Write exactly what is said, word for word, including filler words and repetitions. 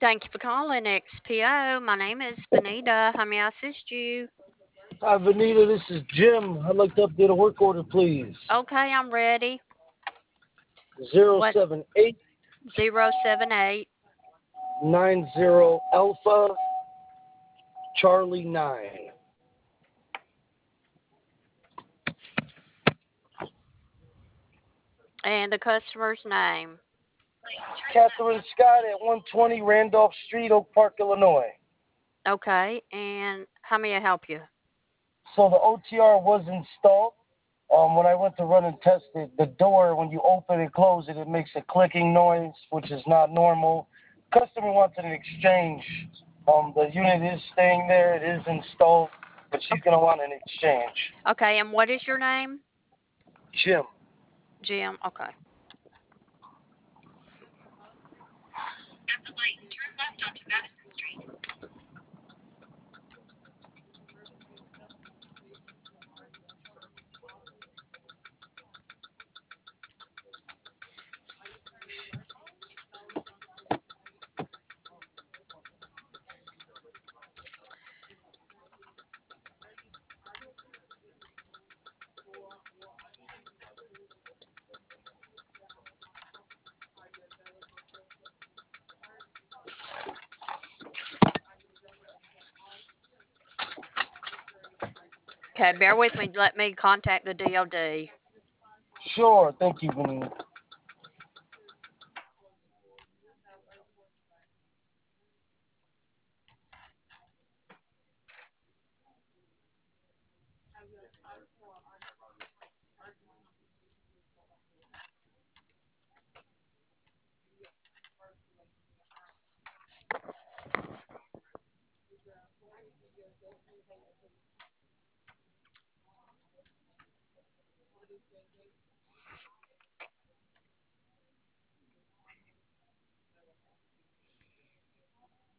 Thank you for calling X P O. My name is Benita. How may I assist you? Hi, Vanita. This is Jim. I'd like to update a work order, please. Okay, I'm ready. Zero What? seven eight Zero seven eight. nine zero Alpha Charlie nine. And the customer's name. Catherine Scott at one twenty Randolph Street, Oak Park, Illinois. Okay, and how may I help you? So the O T R was installed. Um, when I went to run and test it, the door, when you open and close it, it makes a clicking noise, which is not normal. Customer wanted an exchange. Um, the unit is staying there. It is installed, but she's Okay. going to want an exchange. Okay, and what is your name? Jim. Jim. Okay. Okay, bear with me. Let me contact the D O D. Sure. Thank you, Vanita.